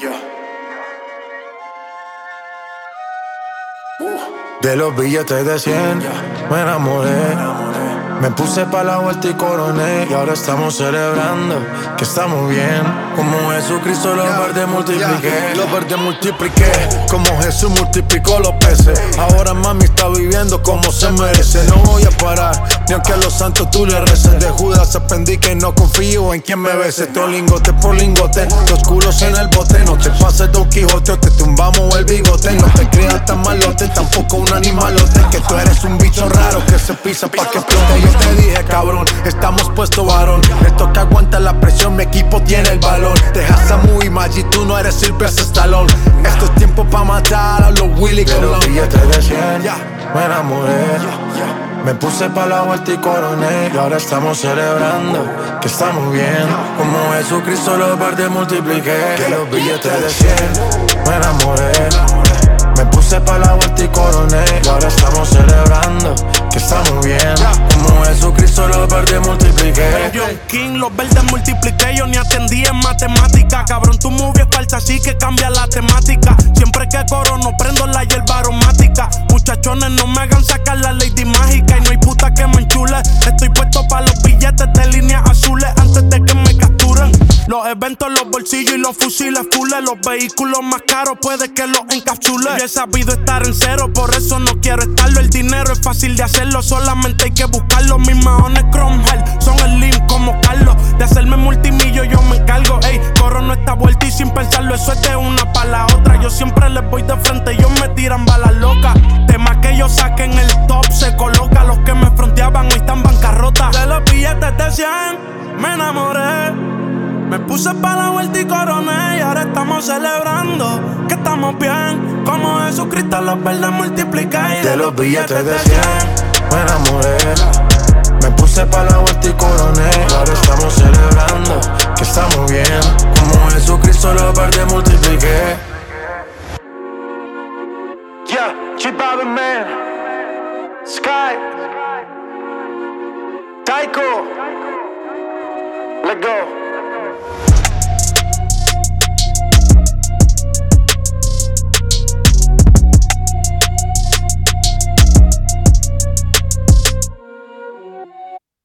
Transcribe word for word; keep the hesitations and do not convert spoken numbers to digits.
Yeah. Uh. De los billetes de cien, yeah, me enamoré. me enamoré. Me puse pa' la vuelta y coroné. Y ahora estamos celebrando que estamos bien. Como Jesucristo los verdes multipliqué. Los verdes multipliqué. Como Jesús multiplicó los peces. Ahora mami está viviendo como se merece. No voy a parar, ni aunque a los santos tú le reces. De Judas aprendí que no confío en quien me bese. Todo lingote por lingote, los culos en el bote. No te pases Don Quijote o te tumbamos el bigote. No te creas tan malote, tampoco un animalote. Que tú eres un bicho raro que se pisa pa' que explote. Yo te dije cabrón, estamos puestos varón. Me toca aguantar la presión, mi equipo tiene el balón. Dejas a Muy Magic, tú no eres Sylvester Stallone. Esto es tiempo pa' matar a los Willy Colón. De los billetes de cien, yeah, me enamoré. yeah, yeah. Me puse pa' la vuelta y coroné. Y ahora estamos celebrando que estamos bien. Como Jesucristo los verdes multipliqué. De los billetes de cien, me enamoré. Me puse pa' la vuelta y coroné. Y ahora estamos celebrando que estamos bien. Como Jesucristo los verdes multipliqué. John King, los verdes multipliqué. Yo ni atendí en matemática. Cabrón, tu movie es falsa, así que cambia la temática. Siempre que corono prendo la hierba aromática. Muchachones, no me hagan sacar la lady mágica. Y no hay puta que me enchule. Estoy puesto pa' los billetes de líneas azules antes de que me capturen. Los eventos, los bolsillos y los fusiles fules. Los vehículos más caros puede que los encapsule. Yo he sabido estar en cero, por eso no quiero estarlo. El dinero es fácil de hacerlo, solamente hay que buscarlo. Mis maones Chrome Hard son el lean como Carlos. De hacerme multimillo yo me encargo. Ey, corro no está vuelta y sin pensarlo. Eso es de una pa' la otra. Yo siempre les voy de frente, ellos me tiran balas locas. Temas que ellos saquen el top se coloca. Los que me fronteaban hoy están bancarrota. De los billetes de cien me enamoré. Me puse pa' la vuelta y coroné. Y ahora estamos celebrando que estamos bien. Como Jesucristo los verdes multipliqué. De, de los billetes de cien me enamoré. Me puse pa' la vuelta y coroné. Y ahora estamos celebrando que estamos bien. Como Jesucristo los verdes multipliqué. Yeah, G Balvin Man, Sky, Taiko, let go.